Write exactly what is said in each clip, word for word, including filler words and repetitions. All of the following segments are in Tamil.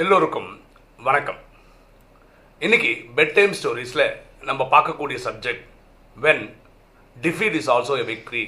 எல்லோருக்கும் வணக்கம். இன்னைக்கு பெட் டைம் ஸ்டோரிஸில் நம்ம பார்க்கக்கூடிய subject when defeat is also a victory.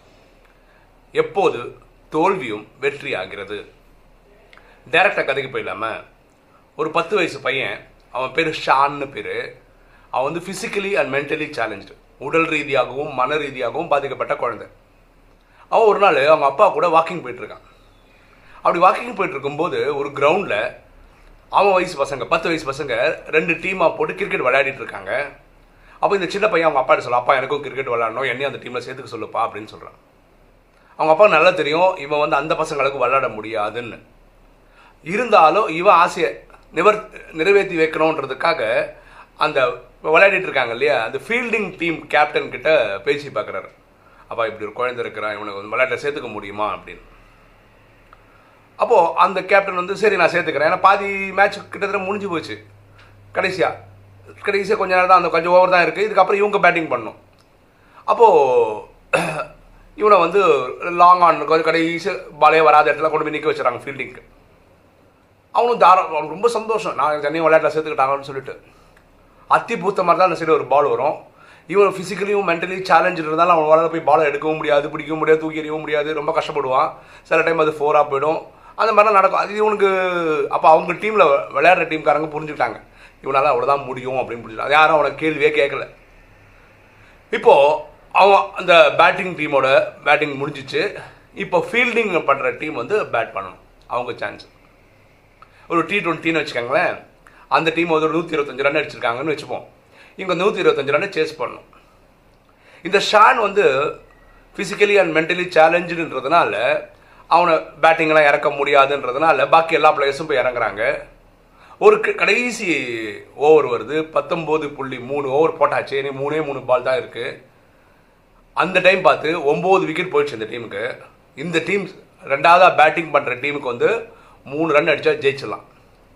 எப்போது தோல்வியும் வெற்றி ஆகிறது. டைரக்டாக கதைக்கு போயிடாமல், ஒரு பத்து வயசு பையன், அவன் பேர் ஷான்னு பேர். அவன் வந்து ஃபிசிக்கலி அண்ட் மென்டலி சேலஞ்சு, உடல் ரீதியாகவும் மன ரீதியாகவும் பாதிக்கப்பட்ட குழந்தை. அவன் ஒரு நாள் அவங்க அப்பா கூட வாக்கிங் போயிட்டுருக்கான். அப்படி வாக்கிங் போயிட்டு இருக்கும்போது ஒரு கிரவுண்டில் அவன் வயசு பசங்க, பத்து வயசு பசங்க ரெண்டு டீமாக போட்டு கிரிக்கெட் விளையாடிட்டு இருக்காங்க. அப்போ இந்த சின்ன பையன் அவங்க அப்பாட்ட சொல்ல, அப்பா எனக்கும் கிரிக்கெட் விளையாடணும், என்னையும் அந்த டீமில் சேர்த்துக்க சொல்லுப்பா அப்படின்னு சொல்கிறான். அவங்க அப்பா நல்லா தெரியும் இவன் வந்து அந்த பசங்களுக்கு விளையாட முடியாதுன்னு. இருந்தாலும் இவன் ஆசையை நிவர் நிறைவேற்றி வைக்கணுன்றதுக்காக அந்த விளையாடிட்டு இருக்காங்க இல்லையா, அந்த ஃபீல்டிங் டீம் கேப்டன் கிட்ட பேசி பார்க்குறாரு. அப்பா இப்படி ஒரு குழந்தை இருக்கிறான், இவனுக்கு வந்து விளையாட்டை சேர்த்துக்க முடியுமா அப்படின்னு. அப்போது அந்த கேப்டன் வந்து சரி நான் சேர்த்துக்கிறேன், ஏன்னா பாதி மேட்ச் கிட்டத்தட்ட முடிஞ்சு போச்சு. கடைசியாக கடைசியாக கொஞ்சம் நேரம் தான், அந்த கொஞ்சம் ஓவர் தான் இருக்குது. இதுக்கப்புறம் இவங்க பேட்டிங் பண்ணணும். அப்போது இவனை வந்து லாங் ஆன் கொஞ்சம் கடைசி பாலே வராத இடத்துல கொண்டு போய் நிற்க வச்சுறாங்க ஃபீல்டிங்க்கு. அவனும் தாரம், அவனுக்கு ரொம்ப சந்தோஷம், நான் தனியாக விளையாட்டில் சேர்த்துக்கிட்டாங்கன்னு சொல்லிட்டு. அத்தி பூத்த மாதிரி தான் அந்த சைடு ஒரு பால் வரும். இவன் ஃபிசிக்கலியும் மென்டலி சேலஞ்சு இருந்தாலும் அவன் வளர போய் பாலை எடுக்கவும் முடியாது, பிடிக்கவும் முடியாது, தூக்கி எறியவும் முடியாது, ரொம்ப கஷ்டப்படுவான். சில டைம் அது ஃபோராக போயிடும், அந்த மாதிரிலாம் நடக்கும். அது இவனுக்கு அப்போ அவங்க டீமில் விளையாடுற டீம்காரங்க புரிஞ்சுக்கிட்டாங்க இவனால் அவ்வளோதான் முடியும் அப்படின்னு புரிஞ்சுட்டாங்க. அது யாரும் அவனை கேள்வியே கேட்கல. இப்போது அவன் அந்த பேட்டிங் டீமோட பேட்டிங் முடிஞ்சிச்சு. இப்போ ஃபீல்டிங் பண்ணுற டீம் வந்து பேட் பண்ணணும், அவங்க சான்ஸ். ஒரு டி ட்வெண்ட்டின்னு வச்சுக்கோங்களேன், அந்த டீம் வந்து ஒரு நூற்றி இருபத்தஞ்சு ரன் அடிச்சிருக்காங்கன்னு வச்சுப்போம். இங்கே நூற்றி இருபத்தஞ்சு ரன் சேஸ் பண்ணணும். இந்த ஷான் வந்து ஃபிசிக்கலி அண்ட் மென்டலி சேலஞ்சுன்றதுனால அவனை பேட்டிங்கெலாம் இறக்க முடியாதுன்றதுனால பாக்கி எல்லா பிளேயர்ஸும் போய் இறங்குறாங்க. ஒரு கடைசி ஓவர் வருது, பத்தொம்போது புள்ளி மூணு ஓவர் போட்டாச்சு, இனி மூணே மூணு பால் தான் இருக்குது. அந்த டைம் பார்த்து ஒம்பது விக்கெட் போயிடுச்சு இந்த டீமுக்கு. இந்த டீம் ரெண்டாவதாக பேட்டிங் பண்ணுற டீமுக்கு வந்து மூணு ரன் அடித்தா ஜெயிச்சிடலாம்.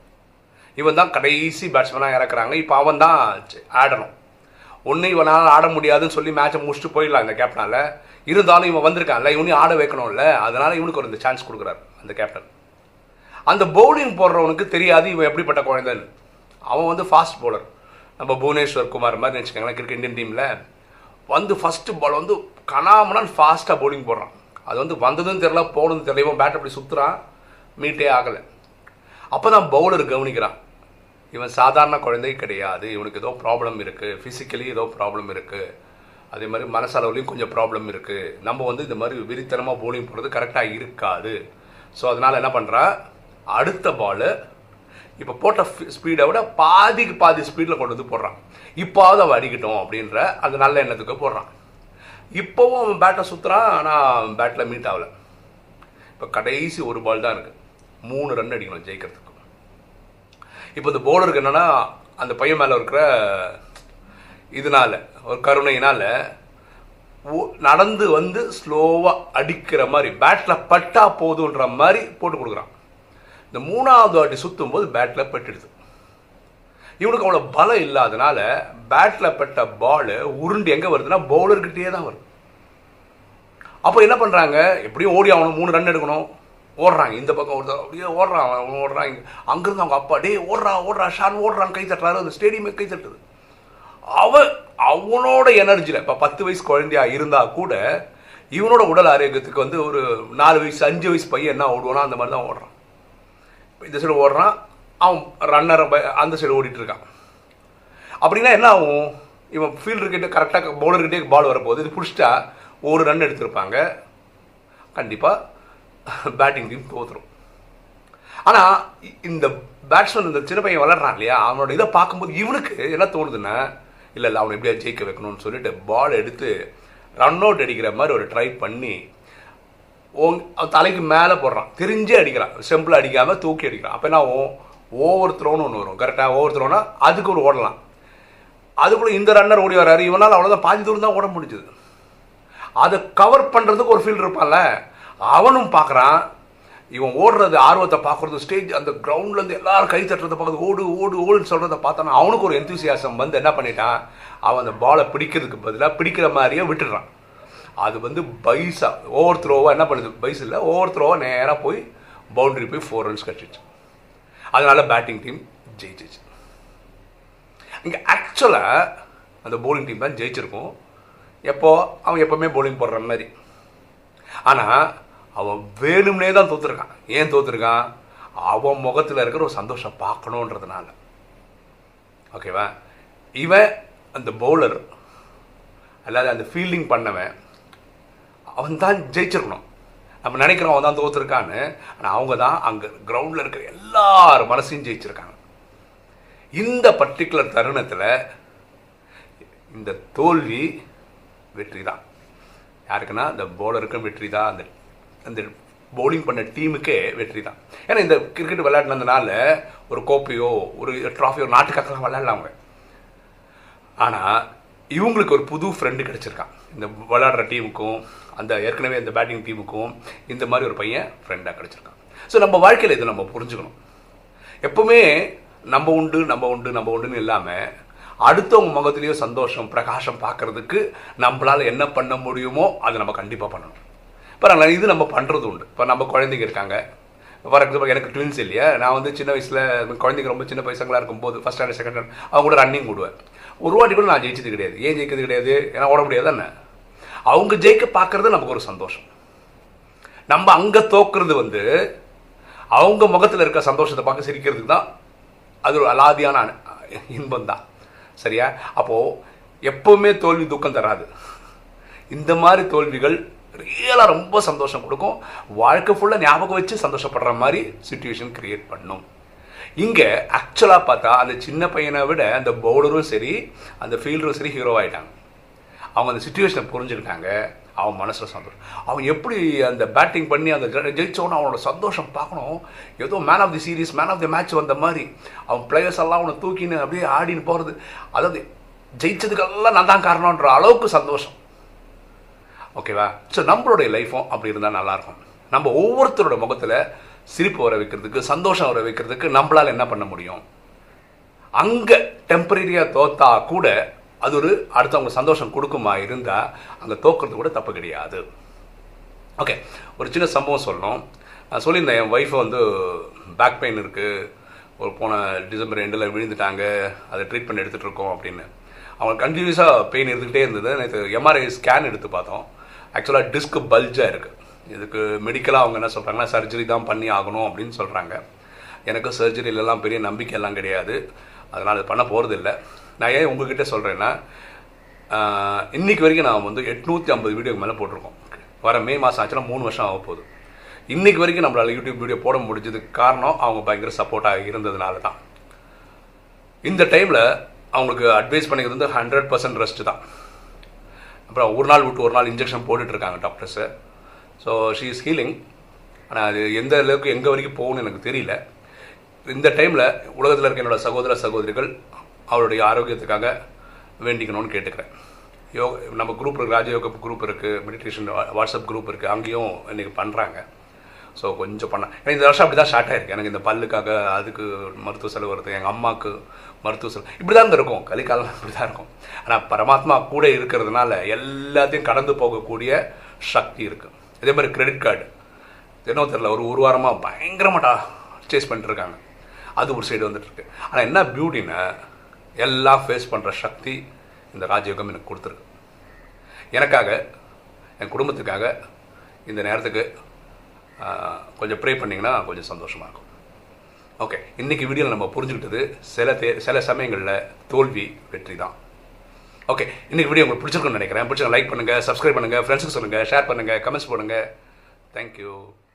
இவன் தான் கடைசி பேட்ஸ்மேனாக இறக்குறாங்க. இப்போ அவன் தான் ஆடணும். ஒன்று இவனால் ஆட முடியாதுன்னு சொல்லி மேட்சை முடிச்சுட்டு போயிடலாம் இந்த கேப்டனால். இருந்தாலும் இவன் வந்திருக்கான்ல, இவனையும் ஆட வைக்கணும்ல, அதனால் இவனுக்கு ஒரு இந்த சான்ஸ் கொடுக்குறாரு அந்த கேப்டன். அந்த பவுலிங் போடுறவனுக்கு தெரியாது இவன் எப்படிப்பட்ட குழந்தைன்னு. அவன் வந்து ஃபாஸ்ட் பவுலர், நம்ம புவனேஸ்வர் குமார் மாதிரி நினச்சிக்கோங்களேன். கிரிக்கெட் இந்தியன் டீமில் வந்து ஃபஸ்ட்டு பால் வந்து கனாமனான் ஃபாஸ்ட்டாக பவுலிங் போடுறான். அது வந்து வந்ததும் தெரியல, போனதும் தெரியல, இவன் பேட் அப்படி சுற்றுறான், மீட்டே ஆகலை. அப்போ தான் பவுலர் கவனிக்கிறான், இவன் சாதாரண குழந்தை கிடையாது, இவனுக்கு ஏதோ ப்ராப்ளம் இருக்குது, ஃபிசிக்கலி ஏதோ ப்ராப்ளம் இருக்குது, அதே மாதிரி மனசளவுலையும் கொஞ்சம் ப்ராப்ளம் இருக்குது, நம்ம வந்து இந்த மாதிரி விரித்தனமாக பவுலிங் போடுறது கரெக்டாக இருக்காது. ஸோ அதனால் என்ன பண்ணுறா, அடுத்த பாலு இப்போ போட்ட ஸ்பீடை விட பாதிக்கு பாதி ஸ்பீடில் கொண்டு வந்து போடுறான். இப்போது அவன் அடிக்கட்டும் அப்படின்ற அந்த நல்ல எண்ணத்துக்கு போடுறான். இப்போவும் அவன் பேட்டை சுற்றுறான், ஆனால் பேட்டில் மீட் ஆகலை. இப்போ கடைசி ஒரு பால் தான் இருக்குது, மூணு ரன் அடிக்கணும் ஜெயிக்கிறதுக்கு. இப்போ இந்த பவுலருக்கு என்னென்னா, அந்த பையன் மேலே இருக்கிற இதனால, ஒரு கருணையினால் நடந்து வந்து ஸ்லோவாக அடிக்கிற மாதிரி, பேட்டில் பட்டா போதுன்ற மாதிரி போட்டு கொடுக்குறான். இந்த மூணாவது வாட்டி சுற்றும் போது பேட்டில் பட்டுடுது. இவனுக்கு அவ்வளோ பலம் இல்லாதனால பேட்டில் பட்ட பால் உருண்டு எங்கே வருதுன்னா பவுலர்கிட்டே தான் வருது. அப்போ என்ன பண்ணுறாங்க, எப்படியும் ஓடி ஆகணும், மூணு ரன் எடுக்கணும், ஓடுறாங்க. இந்த பக்கம் ஒரு அப்படியே ஓடுறான், அவன் ஓடுறான். இங்கே அங்கேருந்து அவங்க அப்பா டே ஓடுறான் ஓடுறான் ஷான் ஓடுறான் கை தட்டுறாரு, அந்த ஸ்டேடியமே கை தட்டுது. அவன் அவனோட எனர்ஜியில், இப்போ பத்து வயசு குழந்தையா இருந்தால் கூட இவனோட உடல் ஆரோக்கியத்துக்கு வந்து ஒரு நாலு வயசு அஞ்சு வயசு பையன் என்ன ஓடுவானா அந்த மாதிரி தான் ஓடுறான். இந்த சைடு ஓடுறான், அவன் ரன்னர் அந்த சைடு ஓடிட்டு இருக்கான். அப்படின்னா என்ன ஆகும், இவன் ஃபீல்டர்கிட்ட கரெக்டாக பவுலர்கிட்டே பால் வரப்போகுது, இது பிடிச்சிட்டா ஒரு ரன் எடுத்திருப்பாங்க, கண்டிப்பாக பேட்டிங் டீம் தோற்றுரும். ஆனால் இந்த பேட்ஸ்மேன், இந்த சின்ன பையன் வளர்றான் இல்லையா, அவனோட இதை பார்க்கும்போது இவனுக்கு என்ன தோணுதுன்னா, இல்லை இல்லை அவனை எப்படியா ஜெயிக்க வைக்கணும்னு சொல்லிட்டு பால் எடுத்து ரன் அவுட் அடிக்கிற மாதிரி ஒரு ட்ரை பண்ணி ஓங் தலைக்கு மேலே போடுறான். தெரிஞ்சே அடிக்கிறான், சிம்பிளாக அடிக்காமல் தூக்கி அடிக்கிறான். அப்போ என்ன ஆகும், ஓவர் த்ரோன்னு ஒன்று வரும். கரெக்டாக ஓவர் த்ரோனா அதுக்கு ஒரு ஓடலாம். அதுக்குள்ளே இந்த ரன்னர் ஓடி வர்றாரு, இவனால் அவ்வளோதான் பாதி தூரம் தான் ஓட முடிஞ்சுது. அதை கவர் பண்ணுறதுக்கு ஒரு ஃபீல்டர் இருப்பான்ல, அவனும் பார்க்குறான். இவன் ஓடுறது ஆர்வத்தை பார்க்குறது, ஸ்டேஜ் அந்த கிரவுண்ட்லேருந்து எல்லாரும் கை தட்டுறதை பார்க்குறது, ஓடு ஓடு ஓடுன்னு சொல்கிறத பார்த்தானா அவனுக்கு ஒரு எந்தூசியாசம் வந்து என்ன பண்ணிட்டான், அவன் அந்த பாலை பிடிக்கிறதுக்கு பதிலாக பிடிக்கிற மாதிரியே விட்டுடுறான். அது வந்து பைஸா ஓவர் த்ரோவாக என்ன பண்ணுது, பைஸ் இல்லை ஓவர் த்ரோவாக நேராக போய் பவுண்டரி போய் ஃபோர் ரன்ஸ் கட்டிடுச்சு. அதனால பேட்டிங் டீம் ஜெயிச்சிச்சு. இங்கே ஆக்சுவலாக அந்த போலிங் டீம் தான் ஜெயிச்சிருக்கும். எப்போ அவன் எப்போவுமே போலிங் போடுற மாதிரி. ஆனால் அவன் வேணும்னே தான் தோற்றுருக்கான். ஏன் தோற்றுருக்கான்? அவன் முகத்தில் இருக்கிற ஒரு சந்தோஷம் பார்க்கணுன்றதுனால. ஓகேவா? இவன் அந்த பவுலர் அல்லாத அந்த ஃபீல்டிங் பண்ணவன் அவன் தான் ஜெயிச்சிருக்கணும். நம்ம நினைக்கிறோம் அவன் தான் தோற்றுருக்கான்னு. ஆனால் அவங்க தான் அங்கே கிரவுண்டில் இருக்கிற எல்லார் மனசையும் ஜெயிச்சிருக்காங்க. இந்த பர்டிகுலர் தருணத்தில் இந்த தோல்வி வெற்றி தான். யாருக்குன்னா இந்த பவுலருக்கும் வெற்றி தான், அந்த அந்த பவுலிங் பண்ண டீமுக்கே வெற்றி தான். ஏன்னா இந்த கிரிக்கெட் விளையாடினதுனால ஒரு கோப்பையோ ஒரு ட்ராஃபியோ நாட்டுக்காக விளையாடலாம் அவங்க. ஆனால் இவங்களுக்கு ஒரு புது ஃப்ரெண்டு கிடச்சிருக்கான். இந்த விளையாடுற டீமுக்கும் அந்த ஏற்கனவே இந்த பேட்டிங் டீமுக்கும் இந்த மாதிரி ஒரு பையன் ஃப்ரெண்டாக கிடச்சிருக்கான். ஸோ நம்ம வாழ்க்கையில் இதை நம்ம புரிஞ்சுக்கணும். எப்பவுமே நம்ம உண்டு நம்ம உண்டு நம்ம உண்டுன்னு இல்லாமல் அடுத்தவங்க முகத்திலேயோ சந்தோஷம் பிரகாசம் பார்க்கறதுக்கு நம்மளால் என்ன பண்ண முடியுமோ அதை நம்ம கண்டிப்பாக பண்ணணும். பரவாயில்ல, இது நம்ம பண்ணுறது உண்டு. இப்போ நம்ம குழந்தைங்க இருக்காங்க. ஃபார் எக்ஸாம்பிள் எனக்கு ட்வின்ஸ் இல்லையா, நான் வந்து சின்ன வயசில் குழந்தைங்க ரொம்ப சின்ன பசங்களாக இருக்கும்போது ஃபஸ்ட் ஸ்டாண்டர்ட் செகண்ட் ஸ்டாண்டர்ட் அவங்க கூட ரன்னிங் விடுவேன். ஒரு வாட்டி கூட நான் ஜெயிச்சது கிடையாது. ஏன் ஜெயிக்கிறது கிடையாது? ஏன்னா ஓட முடியாது தானே. அவங்க ஜெயிக்க பார்க்கறது நமக்கு ஒரு சந்தோஷம். நம்ம அங்கே தோக்குறது வந்து அவங்க முகத்தில் இருக்க சந்தோஷத்தை பார்க்க சிரிக்கிறதுக்கு தான். அது ஒரு அலாதியான இன்பம் தான். சரியா? அப்போது எப்போவுமே தோல்வி துக்கம் தராது. இந்த மாதிரி தோல்விகள் ரியலாக ரொம்ப சந்தோஷம் கொடுக்கும். வாழ்க்கை ஃபுல்லாக ஞாபகம் வச்சு சந்தோஷப்படுற மாதிரி சிச்சுவேஷன் கிரியேட் பண்ணும். இங்கே ஆக்சுவலாக பார்த்தா அந்த சின்ன பையனை விட அந்த பவுலரும் சரி அந்த ஃபீல்டரும் சரி ஹீரோ ஆகிட்டாங்க. அவங்க அந்த சிச்சுவேஷனை புரிஞ்சுக்கிட்டாங்க. அவன் மனசில் சந்தோஷம். அவன் எப்படி அந்த பேட்டிங் பண்ணி அந்த ஜெயிச்சோன்னு அவனோட சந்தோஷம் பார்க்கணும். ஏதோ man of the series man of the match வந்த மாதிரி அவன் பிளேயர்ஸ் எல்லாம் அவனை தூக்கின்னு அப்படியே ஆடின்னு போகிறது. அதாவது ஜெயிச்சதுக்கெல்லாம் நான் தான் காரணன்ற அளவுக்கு சந்தோஷம். ஓகேவா? ஸோ நம்மளுடைய லைஃப்பும் அப்படி இருந்தால் நல்லாயிருக்கும். நம்ம ஒவ்வொருத்தரோட முகத்தில் சிரிப்பு வர வைக்கிறதுக்கு சந்தோஷம் வர வைக்கிறதுக்கு நம்மளால் என்ன பண்ண முடியும்? அங்கே டெம்பரரியாக தோத்தா கூட அது ஒரு அடுத்தவங்க சந்தோஷம் கொடுக்குமா இருந்தால் அங்கே தோக்கிறது கூட தப்பு கிடையாது. ஓகே, ஒரு சின்ன சம்பவம் சொல்லணும். நான் சொல்லியிருந்தேன் என் ஒய்ஃபை வந்து பேக் பெயின் இருக்குது, ஒரு போன டிசம்பர் எண்டில் விழுந்துட்டாங்க, அதை ட்ரீட்மெண்ட் எடுத்துகிட்டு இருக்கோம் அப்படின்னு. அவங்களுக்கு கண்டினியூஸாக பெயின் இருந்துகிட்டே இருந்தது. நேற்று எம்ஆர்ஐ ஸ்கேன் எடுத்து பார்த்தோம். ஆக்சுவலாக டிஸ்க் பல்ஜாக இருக்குது. இதுக்கு மெடிக்கலாக அவங்க என்ன சொல்கிறாங்கன்னா சர்ஜரி தான் பண்ணி ஆகணும் அப்படின்னு சொல்கிறாங்க. எனக்கு சர்ஜரியிலலாம் பெரிய நம்பிக்கையெல்லாம் கிடையாது. அதனால் அது பண்ண போகிறது இல்லை. நான் ஏன் உங்ககிட்ட சொல்கிறேன்னா, இன்றைக்கி வரைக்கும் நான் வந்து எட்நூற்றி ஐம்பது வீடியோக்கு மேலே போட்டிருக்கோம். வர மே மாதம் ஆச்சுன்னா மூணு வருஷம் ஆக போகுது. இன்றைக்கி வரைக்கும் நம்மளால் யூடியூப் வீடியோ போட முடிஞ்சதுக்கு காரணம் அவங்க பயங்கர சப்போர்ட்டாக இருந்ததுனால தான். இந்த டைமில் அவங்களுக்கு அட்வைஸ் பண்ணிக்கிறது வந்து ஹண்ட்ரட் பர்சன்ட் ரெஸ்ட்டு தான். அப்புறம் ஒரு நாள் விட்டு ஒரு நாள் இன்ஜெக்ஷன் போட்டுட்ருக்காங்க doctors. So she is healing. ஆனால் அது எந்த அளவுக்கு எங்கே வரைக்கும் போகணும்னு எனக்கு தெரியல. இந்த டைமில் உலகத்தில் இருக்க என்னோடய சகோதர சகோதரிகள் அவருடைய ஆரோக்கியத்துக்காக வேண்டிக்கணும்னு கேட்டுக்கிறேன். யோகா நம்ம குரூப் இருக்குது, ராஜயோக குரூப் இருக்குது, மெடிடேஷன் வாட்ஸ்அப் குரூப் இருக்குது, அங்கேயும் இன்றைக்கி பண்ணுறாங்க. ஸோ கொஞ்சம் பண்ண ஏன்னா இந்த வருஷம் அப்படி தான் ஸ்டார்ட் ஆகிருக்கு. எனக்கு இந்த பல்லுக்காக அதுக்கு மருத்துவ செலவு வருது, எங்கள் அம்மாவுக்கு மருத்துவ செலவு, இப்படி தான் இருக்கும். கலிக்காலம் இப்படி தான் இருக்கும். ஆனால் பரமாத்மா கூட இருக்கிறதுனால எல்லாத்தையும் கடந்து போகக்கூடிய சக்தி இருக்குது. இதே மாதிரி கிரெடிட் கார்டு தினம் தெரியல ஒரு ஒரு வாரமாக பயங்கரமாட்டா சேஸ் பண்ணிட்டுருக்காங்க. அது ஒரு சைடு வந்துட்டுருக்கு. ஆனால் என்ன பியூட்டின்னா எல்லாம் ஃபேஸ் பண்ணுற சக்தி இந்த ராஜயோகம் எனக்கு கொடுத்துருக்கு. எனக்காக என் குடும்பத்துக்காக இந்த நேரத்துக்கு கொஞ்சம் ப்ரே பண்ணிங்கன்னா கொஞ்சம் சந்தோஷமாக இருக்கும். ஓகே, இன்றைக்கி வீடியோவில் நம்ம புரிஞ்சுக்கிட்டது சில தே சில சமயங்களில் தோல்வி வெற்றி தான். ஓகே, இன்றைக்கி வீடியோ உங்களுக்கு பிடிச்சிருக்குன்னு நினைக்கிறேன். பிடிச்சா லைக் பண்ணுங்கள், சப்ஸ்கிரைப் பண்ணுங்கள், ஃப்ரெண்ட்ஸுக்கு சொல்லுங்கள், ஷேர் பண்ணுங்கள், கமெண்ட்ஸ் பண்ணுங்கள். தேங்க்யூ.